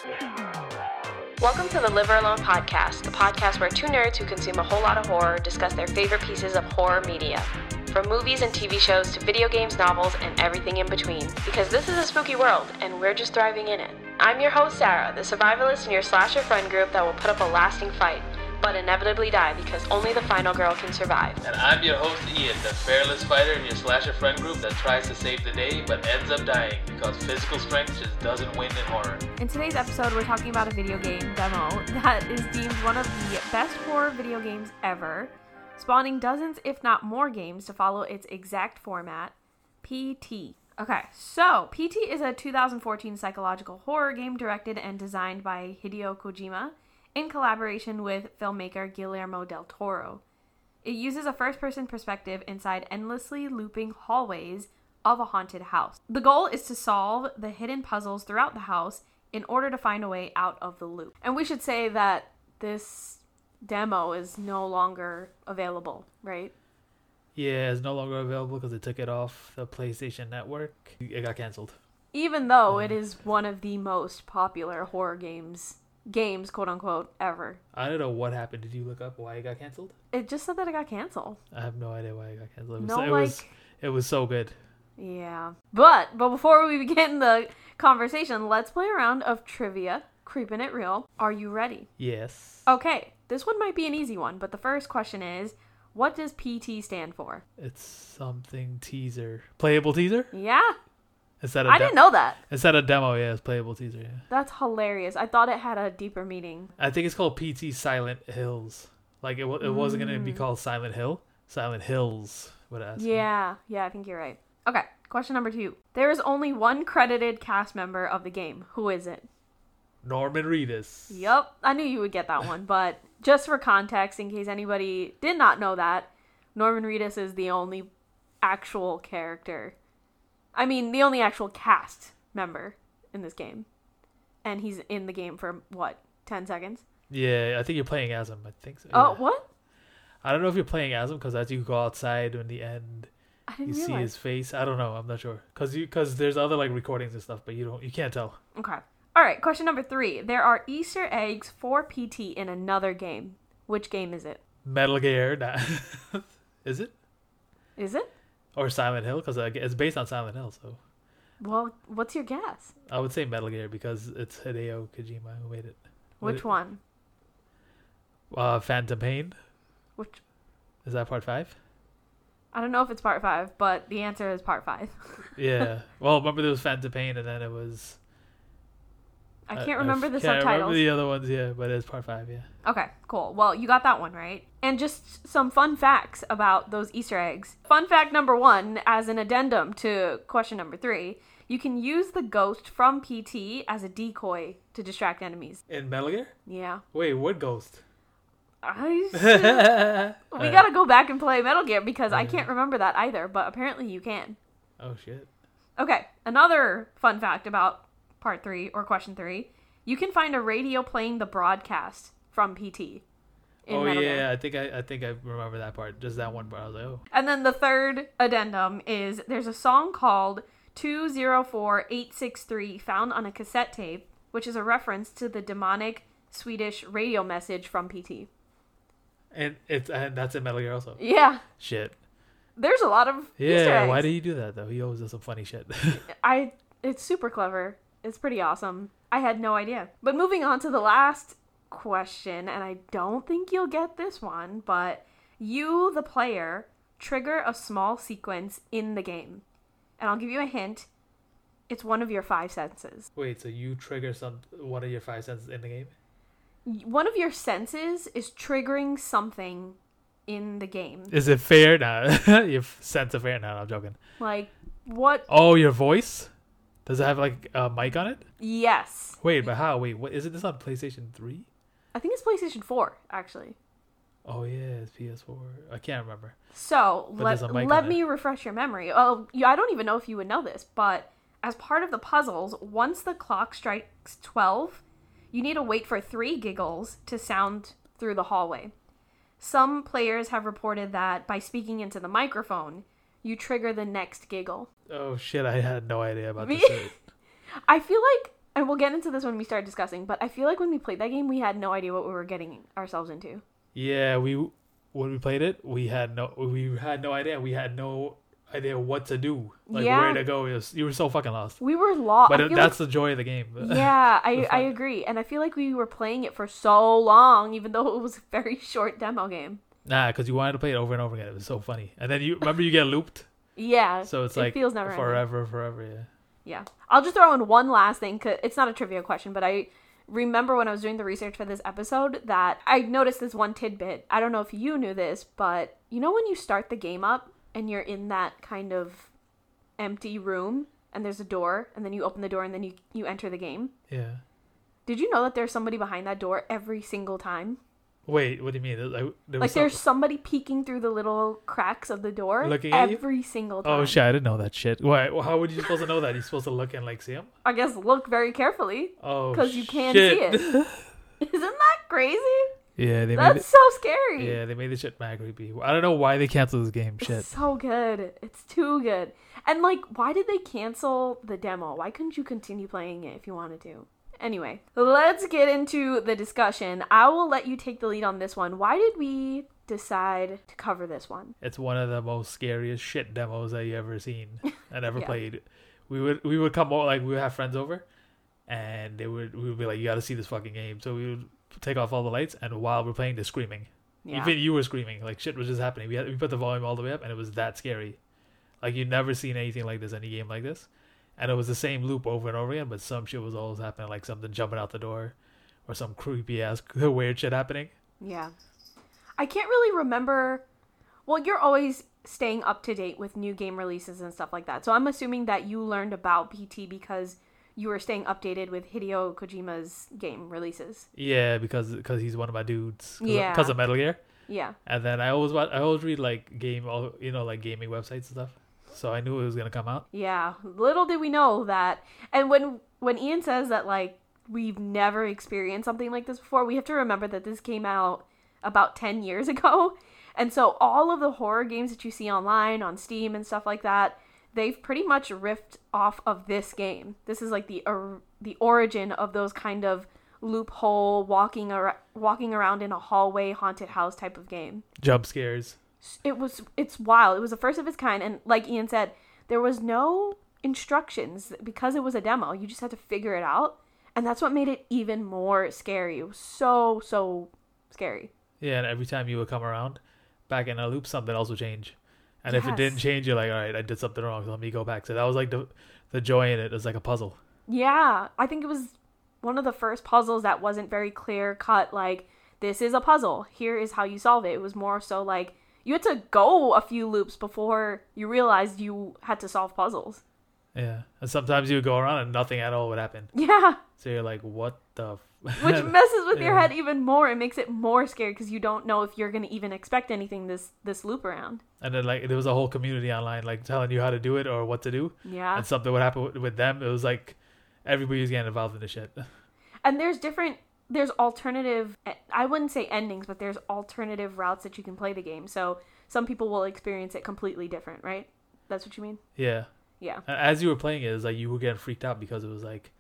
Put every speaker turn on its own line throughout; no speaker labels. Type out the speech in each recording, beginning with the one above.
Welcome to the Live or Alone podcast, the podcast where two nerds who consume a whole lot of horror discuss their favorite pieces of horror media. From movies and TV shows to video games, novels, and everything in between. Because this is a spooky world, and we're just thriving in it. I'm your host, Sarah, the survivalist in your slasher friend group that will put up a lasting fight, but inevitably die because only the final girl can survive.
And I'm your host, Ian, the fearless fighter in your slasher friend group that tries to save the day, but ends up dying because physical strength just doesn't win in horror.
In today's episode, we're talking about a video game demo that is deemed one of the best horror video games ever, spawning dozens, if not more, games to follow its exact format, PT. Okay, so PT is a 2014 psychological horror game directed and designed by Hideo Kojima in collaboration with filmmaker Guillermo del Toro. It uses a first-person perspective inside endlessly looping hallways of a haunted house. The goal is to solve the hidden puzzles throughout the house in order to find a way out of the loop. And we should say that this demo is no longer available, right?
Yeah, it's no longer available because they took it off the PlayStation Network. It got canceled.
Even though it is one of the most popular horror games, quote unquote, ever.
I don't know what happened. Did you look up why it got canceled?
It just said that it got canceled.
I have no idea why it got canceled. It was so good.
Yeah. But before we begin the conversation, let's play a round of trivia. Creeping it real. Are you ready?
Yes.
Okay. This one might be an easy one, but the first question is, what does PT stand for?
It's something teaser. Playable teaser?
Yeah.
I
didn't know that.
Instead of demo, yeah, it's playable teaser, yeah.
That's hilarious. I thought it had a deeper meaning.
I think it's called PT Silent Hills. Like, it wasn't going to be called Silent Hill. Silent Hills, would I ask.
Yeah, I think you're right. Okay, question number 2. There is only one credited cast member of the game. Who is it?
Norman Reedus.
Yup, I knew you would get that one, but just for context, in case anybody did not know that, Norman Reedus is the only actual character. I mean, the only actual cast member in this game. And he's in the game for, 10 seconds?
Yeah, I think you're playing as him. I think so.
Oh,
yeah.
what?
I don't know if you're playing as him, because as you go outside in the end, you see his face. I don't know. I'm not sure. Because there's other like recordings and stuff, but you can't tell.
Okay. All right, question number 3. There are Easter eggs for PT in another game. Which game is it?
Metal Gear. Is it?
Is it?
Or Silent Hill, because it's based on Silent Hill, so.
Well, what's your guess?
I would say Metal Gear, because it's Hideo Kojima who made it.
Which one?
Phantom Pain.
Which?
Is that part 5?
I don't know if it's part 5, but the answer is part 5.
Yeah. Well, remember there was Phantom Pain, and then it was...
I can't remember the
subtitles.
subtitles.
Remember the other ones, yeah, but it's part 5, yeah.
Okay, cool. Well, you got that one right. And just some fun facts about those Easter eggs. Fun fact number 1, as an addendum to question number 3, you can use the ghost from PT as a decoy to distract enemies.
In Metal Gear?
Yeah.
Wait, what ghost?
We gotta go back and play Metal Gear because I can't remember that either, but apparently you can.
Oh, shit.
Okay, another fun fact about part 3 or question 3, you can find a radio playing the broadcast from PT. Metal Gear.
I think I remember that part. Just that one part. I was like, oh.
And then the third addendum is there's a song called 204863 found on a cassette tape, which is a reference to the demonic Swedish radio message from PT.
And that's in Metal Gear also.
Yeah.
Shit.
There's a lot of Easter eggs.
Why did he do that though? He always does some funny shit.
It's super clever. It's pretty awesome. I had no idea. But moving on to the last question, and I don't think you'll get this one, but you, the player, trigger a small sequence in the game. And I'll give you a hint. It's one of your 5 senses.
Wait, so you trigger one of your 5 senses in the game?
One of your senses is triggering something in the game.
Is it fair? Nah. Your sense of fair? No, I'm joking.
Like, what?
Oh, your voice? Does it have like a mic on it?
Yes.
Wait, but how? Wait, what? Isn't this on PlayStation 3?
I think it's PlayStation 4, actually.
Oh, yeah, it's PS4. I can't remember.
So, let me refresh your memory. Oh, I don't even know if you would know this, but as part of the puzzles, once the clock strikes 12, you need to wait for 3 giggles to sound through the hallway. Some players have reported that by speaking into the microphone, you trigger the next giggle.
Oh shit, I had no idea about this.
I feel like and we'll get into this when we start discussing, but I feel like when we played that game, we had no idea what we were getting ourselves into.
Yeah, when we played it, we had no idea. We had no idea what to do, like where to go. You were so fucking lost.
We were lost,
but that's the joy of the game.
Yeah, I agree, and I feel like we were playing it for so long, even though it was a very short demo game.
Nah, because you wanted to play it over and over again. It was so funny, and then you get looped.
Yeah,
so it like
feels never
forever. Yeah.
Yeah, I'll just throw in one last thing. 'Cause it's not a trivia question, but I remember when I was doing the research for this episode that I noticed this one tidbit. I don't know if you knew this, but you know when you start the game up and you're in that kind of empty room and there's a door and then you open the door and then you enter the game?
Yeah.
Did you know that there's somebody behind that door every single time?
Wait, what do you mean?
There's somebody peeking through the little cracks of the door
looking at
every single time.
Oh shit, I didn't know that shit. Why? How would you supposed to know that? You're supposed to look and like see him?
I guess look very carefully.
Oh,
because you can't see it. Isn't that crazy?
Yeah,
that's so scary.
Yeah, they made the shit mad creepy. I don't know why they canceled this game. Shit.
It's so good. It's too good. And like, why did they cancel the demo? Why couldn't you continue playing it if you wanted to? Anyway, let's get into the discussion. I will let you take the lead on this one. Why did we decide to cover this one?
It's one of the most scariest shit demos that you ever seen and ever played. We would come over, like we would have friends over, and we would be like, you got to see this fucking game. So we would take off all the lights, and while we're playing, they're screaming. Yeah. Even you were screaming, like shit was just happening. We put the volume all the way up, and it was that scary. Like you'd never seen anything like this, any game like this. And it was the same loop over and over again, but some shit was always happening, like something jumping out the door or some creepy ass weird shit happening.
Yeah. I can't really remember. Well, you're always staying up to date with new game releases and stuff like that. So I'm assuming that you learned about PT because you were staying updated with Hideo Kojima's game releases.
Yeah, because he's one of my dudes.
Yeah.
Because of Metal Gear.
Yeah.
And then I always read like gaming websites and stuff. So I knew it was going to come out.
Yeah. Little did we know that. And when Ian says that, like, we've never experienced something like this before, we have to remember that this came out about 10 years ago. And so all of the horror games that you see online, on Steam and stuff like that, they've pretty much riffed off of this game. This is like the origin of those kind of loophole, walking around in a hallway, haunted house type of game.
Jump scares.
It's wild. It was the first of its kind, and like Ian said, there was no instructions because it was a demo. You just had to figure it out, and that's what made it even more scary. It was so scary.
Yeah, and every time you would come around back in a loop, something else would change. And
yes.
If it didn't change, you're like, all right, I did something wrong, so let me go back. So that was like the joy in it. It was like a puzzle.
Yeah, I think it was one of the first puzzles that wasn't very clear cut, like, this is a puzzle, here is how you solve it. It was more so like, you had to go a few loops before you realized you had to solve puzzles.
Yeah. And sometimes you would go around and nothing at all would happen.
Yeah.
So you're like, what the...
Which messes with your head even more. It makes it more scary because you don't know if you're going to even expect anything this loop around.
And then, like, there was a whole community online, like, telling you how to do it or what to do.
Yeah.
And something would happen with them. It was like, everybody's getting involved in the shit.
And there's alternative, I wouldn't say endings, but there's alternative routes that you can play the game. So some people will experience it completely different, right? That's what you mean?
Yeah.
Yeah.
And as you were playing it was like you were getting freaked out because it was like,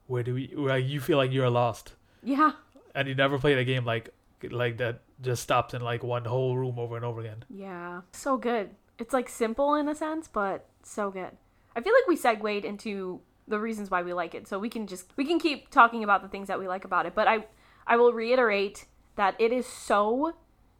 you feel like you're lost.
Yeah.
And you never played a game like that just stops in like one whole room over and over again.
Yeah. So good. It's like simple in a sense, but so good. I feel like we segued into the reasons why we like it. So we can keep talking about the things that we like about it. But I will reiterate that it is so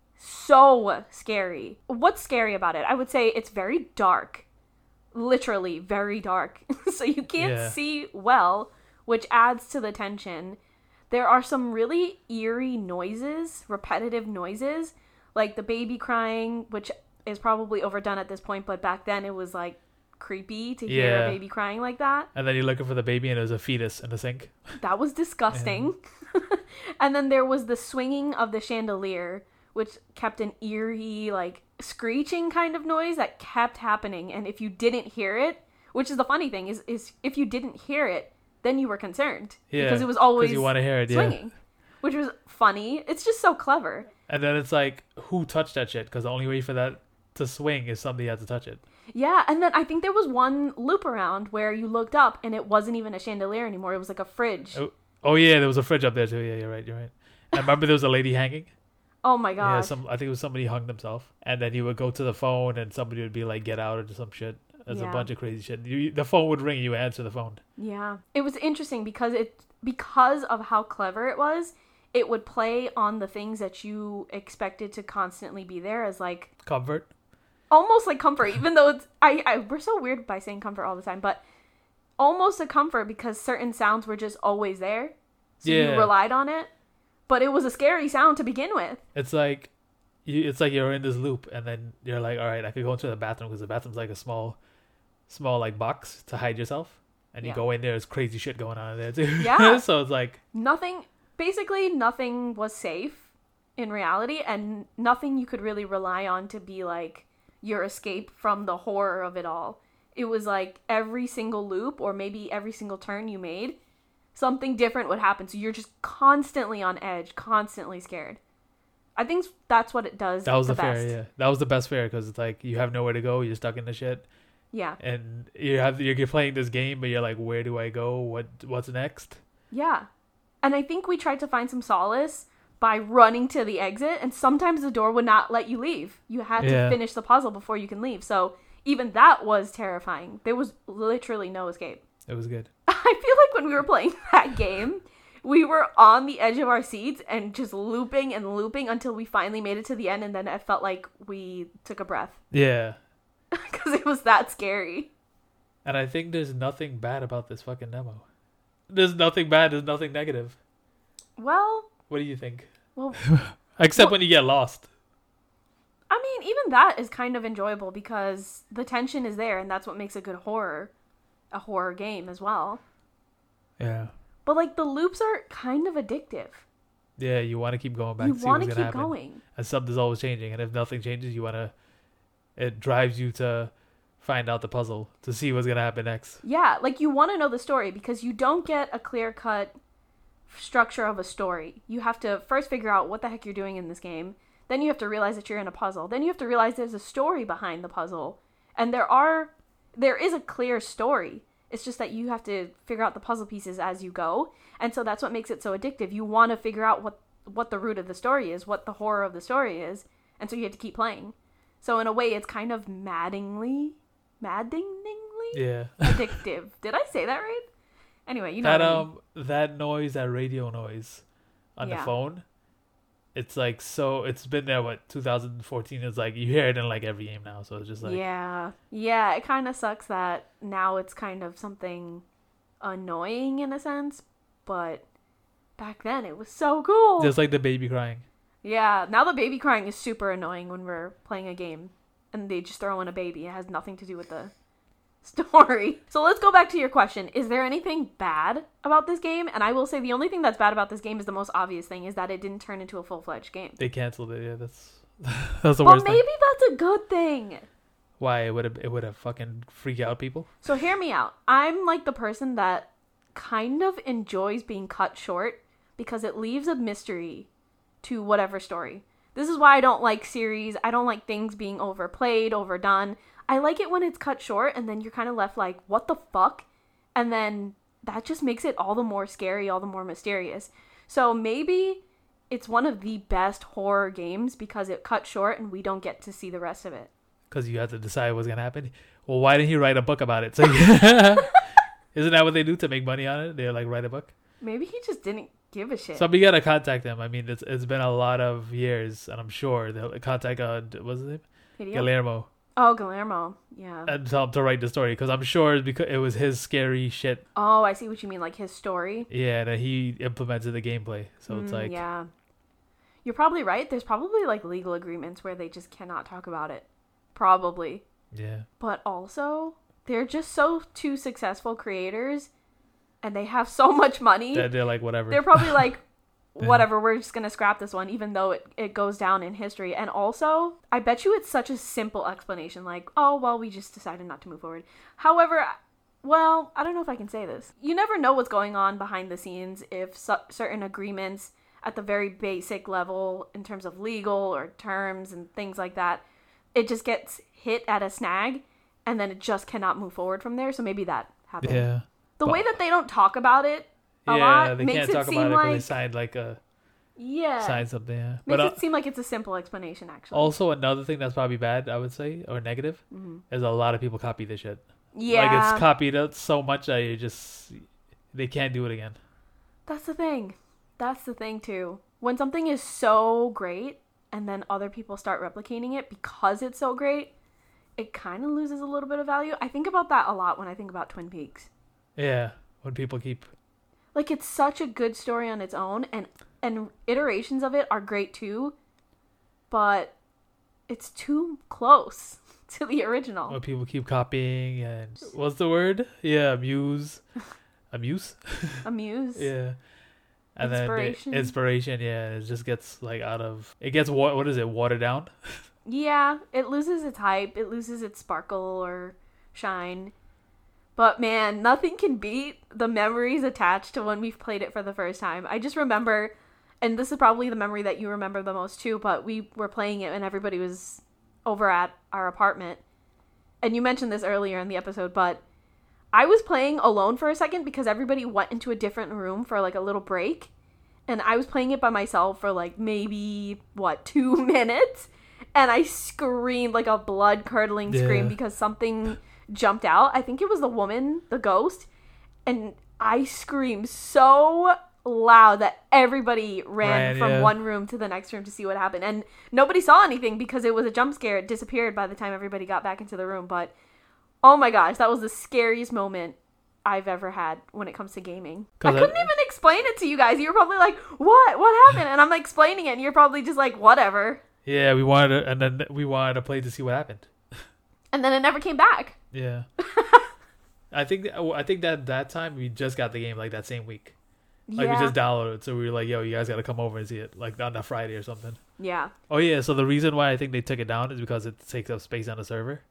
scary. What's scary about it? I would say it's very dark. Literally very dark. So you can't see well, which adds to the tension. There are some really eerie noises, repetitive noises, like the baby crying, which is probably overdone at this point, but back then it was like creepy to hear a baby crying like that. And
then you're looking for the baby and there's a fetus in the sink.
That was disgusting. And then there was the swinging of the chandelier, which kept an eerie, like, screeching kind of noise that kept happening. And if you didn't hear it, which is the funny thing, is if you didn't hear it, then you were concerned. Yeah, because it was always
you want to hear it,
swinging, which was funny. It's just so clever.
And then it's like, who touched that shit? Because the only way for that to swing is somebody had to touch it.
Yeah, and then I think there was one loop around where you looked up and it wasn't even a chandelier anymore. It was like a fridge.
Oh yeah, there was a fridge up there too. Yeah, you're right. I remember there was a lady hanging.
Oh my god.
Yeah, I think it was somebody hung themselves, and then you would go to the phone, and somebody would be like, "Get out" or some shit. There's a bunch of crazy shit. The phone would ring, you answer the phone.
Yeah, it was interesting because of how clever it was. It would play on the things that you expected to constantly be there as like
comfort,
almost like comfort. Even though it's we're so weird by saying comfort all the time, but almost a comfort because certain sounds were just always there, so you relied on it. But it was a scary sound to begin with.
It's like you're in this loop, and then you're like, all right, I could go into the bathroom because the bathroom's like a small like box to hide yourself, and you go in there, there's crazy shit going on in there too.
Yeah.
So it's like
nothing was safe in reality, and nothing you could really rely on to be like your escape from the horror of it all. It was like every single loop, or maybe every single turn you made, something different would happen. So you're just constantly on edge, constantly scared. I think that's what it does.
That was the best. Fair, yeah. That was the best fair because it's like you have nowhere to go. You're stuck in the shit.
Yeah.
And you're playing this game, but you're like, where do I go? What's next?
Yeah. And I think we tried to find some solace by running to the exit, and sometimes the door would not let you leave. You had to finish the puzzle before you can leave. So even that was terrifying. There was literally no escape.
It was good.
I feel like when we were playing that game, we were on the edge of our seats and just looping and looping until we finally made it to the end, and then I felt like we took a breath.
Yeah.
Because it was that scary.
And I think there's nothing bad about this fucking demo. There's nothing bad, there's nothing negative.
Well...
What do you think?
Well...
Except when you get lost.
I mean, even that is kind of enjoyable because the tension is there, and that's what makes a good horror game as well.
Yeah.
But like the loops are kind of addictive.
Yeah, you want to keep going back. You want to keep going, and something's always changing. And if nothing changes, it drives you to find out the puzzle to see what's gonna happen next.
Yeah, like you want to know the story because you don't get a clear-cut structure of a story. You have to first figure out what the heck you're doing in this game. Then you have to realize that you're in a puzzle. Then you have to realize there's a story behind the puzzle, and there is a clear story. It's just that you have to figure out the puzzle pieces as you go. And so that's what makes it so addictive. You want to figure out what the root of the story is, what the horror of the story is. And so you have to keep playing. So in a way, it's kind of maddeningly addictive. Did I say that right? Anyway, you know
that,
what I mean.
That noise, that radio noise on the phone, it's like, so it's been there, 2014 is like, you hear it in like every game now, so it's just like...
Yeah, it kind of sucks that now it's kind of something annoying in a sense, but back then it was so cool.
Just like the baby crying.
Yeah, now the baby crying is super annoying when we're playing a game, and they just throw in a baby. It has nothing to do with the story. So let's go back to your question. Is there anything bad about this game? And I will say the only thing that's bad about this game is the most obvious thing, is that it didn't turn into a full-fledged game.
They canceled it. Yeah, that's the worst thing.
But maybe that's a good thing.
Why? It would have fucking freaked out people?
So hear me out. I'm like the person that kind of enjoys being cut short because it leaves a mystery to whatever story. This is why I don't like series. I don't like things being overplayed, overdone. I like it when it's cut short and then you're kind of left like, what the fuck? And then that just makes it all the more scary, all the more mysterious. So maybe it's one of the best horror games because it cut short and we don't get to see the rest of it.
Because you have to decide what's going to happen. Well, why didn't he write a book about it? So isn't that what they do to make money on it? They're like, write a book?
Maybe he just didn't give a shit.
Somebody got to contact them. I mean, it's been a lot of years, and I'm sure they'll contact, what's his name? Guillermo.
Oh, Guillermo, yeah.
And tell him to write the story, because I'm sure because it was his scary shit.
Oh, I see what you mean, like his story.
Yeah, that he implemented the gameplay, so it's like...
Yeah. You're probably right. There's probably like legal agreements where they just cannot talk about it. Probably.
Yeah.
But also, they're just so two successful creators, and they have so much money.
They're like, whatever.
They're probably like... whatever, we're just gonna scrap this one, even though it goes down in history. And also, I bet you it's such a simple explanation, like, oh, well, we just decided not to move forward. However, well, I don't know if I can say this. You never know what's going on behind the scenes if certain agreements at the very basic level in terms of legal or terms and things like that, it just gets hit at a snag, and then it just cannot move forward from there. So maybe that happened.
Yeah.
The way that they don't talk about it a
Yeah,
lot
they
makes
can't
it
talk
seem
about it
like
because they signed like a signed something. Yeah.
makes
But
it seem like it's a simple explanation. Actually,
also another thing that's probably bad, I would say, or negative, is a lot of people copy this shit.
yeah,
Like it's copied out so much that they can't do it again.
that's the thing. That's the thing too. When something is so great and then other people start replicating it because it's so great, it kind of loses a little bit of value. I think about that a lot when I think about Twin Peaks.
Yeah, when people keep.
Like, it's such a good story on its own, and iterations of it are great too, but it's too close to the original.
When people keep copying and what's the word? Yeah, amuse.
Amuse.
Yeah. And
Inspiration.
then inspiration, yeah, it just gets like it gets what is it, watered down?
Yeah, it loses its hype, it loses its sparkle or shine. But man, nothing can beat the memories attached to when we've played it for the first time. I just remember, and this is probably the memory that you remember the most too, but we were playing it and everybody was over at our apartment. And you mentioned this earlier in the episode, but I was playing alone for a second because everybody went into a different room for like a little break. And I was playing it by myself for like maybe, 2 minutes? And I screamed like a blood-curdling scream because something jumped out. I think it was the woman, the ghost. And I screamed so loud that everybody ran from one room to the next room to see what happened. And nobody saw anything because it was a jump scare. It disappeared by the time everybody got back into the room. But oh my gosh, that was the scariest moment I've ever had when it comes to gaming. I couldn't even explain it to you guys. You were probably like, what happened? And I'm like explaining it and you're probably just like, whatever.
Yeah, we wanted to play to see what happened.
And then it never came back.
Yeah. I think that time we just got the game like that same week. Like we just downloaded it, so we were like, yo, you guys gotta come over and see it like on that Friday or something.
Yeah.
Oh yeah, so the reason why I think they took it down is because it takes up space on the server.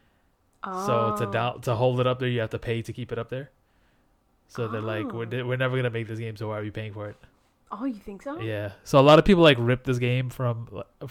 So to hold it up there, you have to pay to keep it up there. So they're like, we're never gonna make this game, so why are we paying for it?
Oh, you think so?
Yeah. So a lot of people like ripped this game from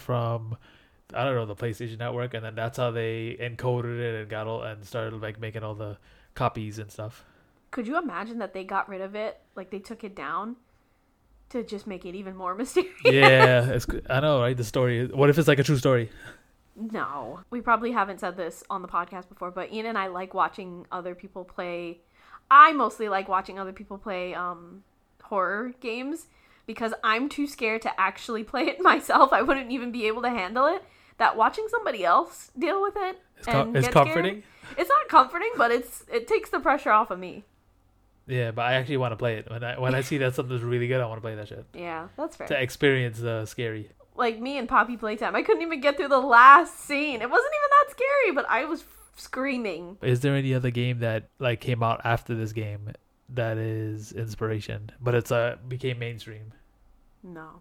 I don't know, the PlayStation Network, and then that's how they encoded it and started like making all the copies and stuff.
Could you imagine that they got rid of it, like they took it down to just make it even more mysterious?
Yeah, I know, right? The story. What if it's like a true story?
No. We probably haven't said this on the podcast before, but Ian and I like watching other people play. I mostly like watching other people play horror games because I'm too scared to actually play it myself. I wouldn't even be able to handle it. That watching somebody else deal with it
it's comforting.
Scared, it's not comforting, but it takes the pressure off of me.
Yeah, but I actually want to play it. When I see that something's really good, I want to play that shit.
Yeah, that's fair.
To experience the scary.
Like me and Poppy Playtime, I couldn't even get through the last scene. It wasn't even that scary, but I was screaming.
Is there any other game that like came out after this game that is inspiration, but it's became mainstream?
No.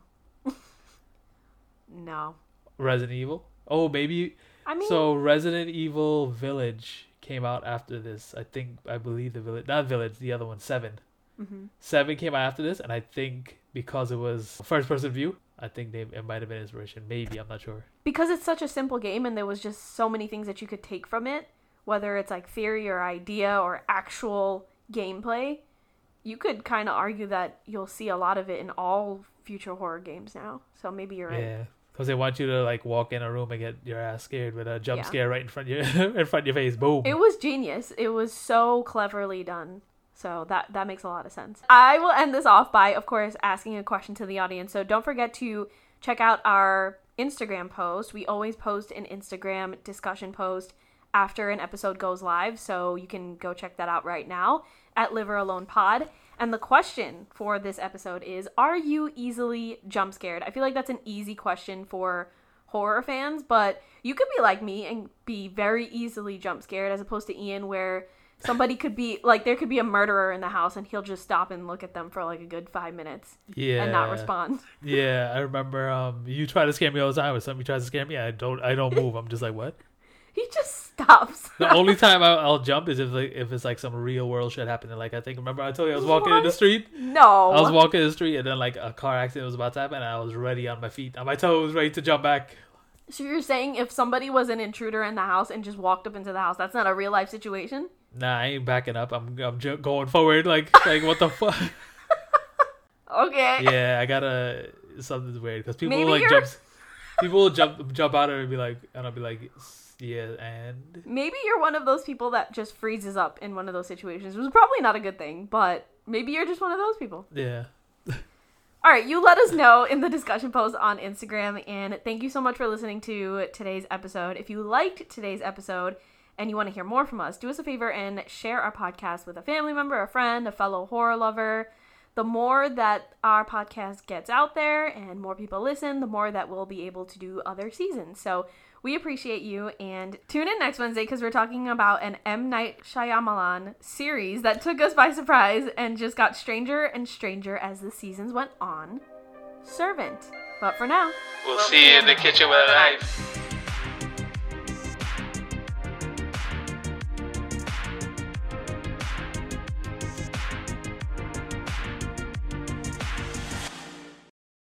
No.
Resident Evil? Oh, maybe.
I mean,
so Resident Evil Village came out after this. I believe the other one, 7.
Mm-hmm.
7 came out after this, and I think because it was first person view, I think it might have been inspiration. Maybe, I'm not sure.
Because it's such a simple game and there was just so many things that you could take from it, whether it's like theory or idea or actual gameplay, you could kind of argue that you'll see a lot of it in all future horror games now. So maybe you're right.
Yeah. Because they want you to like walk in a room and get your ass scared with a jump scare right in front of your face. Boom.
It was genius. It was so cleverly done. So that makes a lot of sense. I will end this off by, of course, asking a question to the audience. So don't forget to check out our Instagram post. We always post an Instagram discussion post after an episode goes live. So you can go check that out right now at Liver Alone Pod. And the question for this episode is, are you easily jump scared? I feel like that's an easy question for horror fans, but you could be like me and be very easily jump scared as opposed to Ian, where somebody could be like, there could be a murderer in the house and he'll just stop and look at them for like a good 5 minutes and not respond.
Yeah, I remember you try to scare me all the time. When somebody tries to scare me, I don't move. I'm just like, what?
He just stops.
The only time I'll jump is if it's like some real world shit happening. Like remember I told you I was walking in the street?
No.
I was walking in the street and then like a car accident was about to happen and I was ready on my feet, on my toes, ready to jump back.
So you're saying if somebody was an intruder in the house and just walked up into the house, that's not a real life situation?
Nah, I ain't backing up. I'm going forward. Like what the fuck?
Okay.
Yeah, I gotta. Something's weird because people
Maybe
will, like
you're-
people will jump out and be like, and I'll be like, yeah, and
Maybe you're one of those people that just freezes up in one of those situations. It was probably not a good thing, but maybe you're just one of those people.
yeah.
All right, you let us know in the discussion post on Instagram, and thank you so much for listening to today's episode. If you liked today's episode and you want to hear more from us, do us a favor and share our podcast with a family member, a friend, a fellow horror lover. The more that our podcast gets out there and more people listen, the more that we'll be able to do other seasons. So we appreciate you, and tune in next Wednesday because we're talking about an M. Night Shyamalan series that took us by surprise and just got stranger and stranger as the seasons went on. Servant. But for now,
We'll see you in the kitchen with a knife.